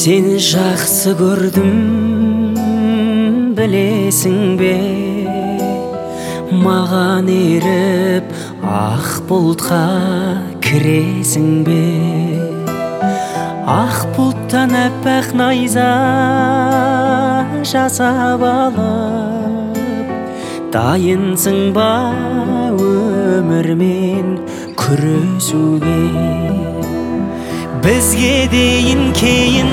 Сені жақсы көрдім, білесің бе? Маған еріп, ақ бұлтқа кіресің бе? Ақ бұлттан әппақ найза жасап алып, дайынсың ба өмірмен күресуге? Бізге дейін кейін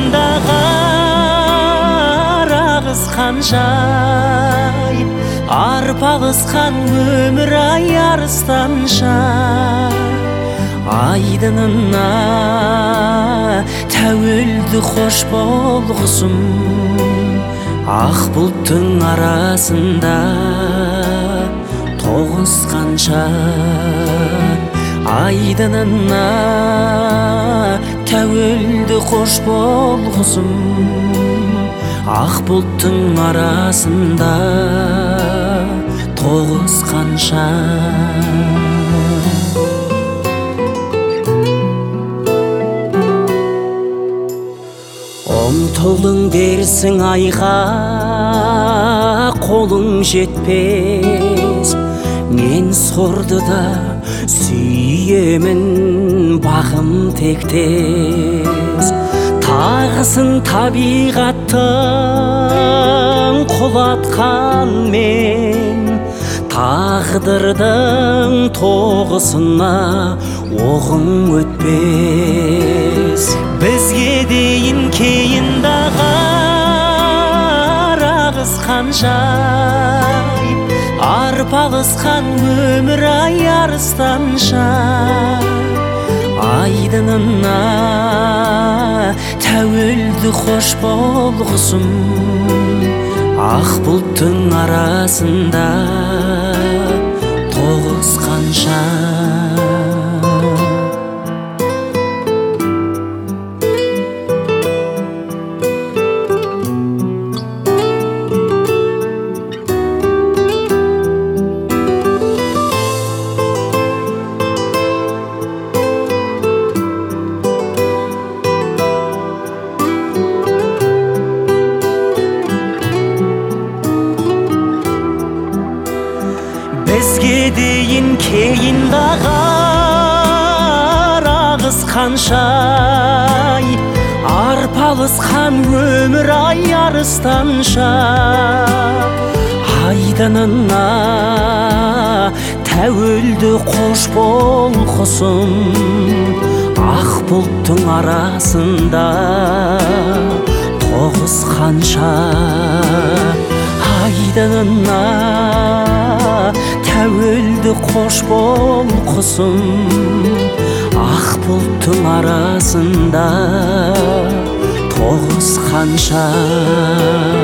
ағысқан жай, арпалысқан өмір ай арыстанша. Айдынына тәуелді қош болғысым, ақ бұлттың арасында тоғысқанша. Айдынына тәуелді қош болғысым, ақ бұлттың арасында тоғысқанша. Ұмтылдың дерсің айға, қолың жетпес. Мен сорды да сүйемін, бағым тектес. Тағысын табиғаттың құлатқан мен, тағдырдың тоғысына оғың өтпес. Бізге дейін кейін ағысқан жай, арпалысқан өмір ай арыстанша. Айдынына тәуелді қош болғысым, ақ бұлттың арасында тоғысқанша. Бізге дейін кейін ағысқан жай, арпалысқан өмір ай арыстанша. Айдынына тәуелді қош болғысым, ақ бұлттың арасында тоғысқанша. Айдынына тәуелді қош болғысым, ақ бұлттың арасында тоғысқанша.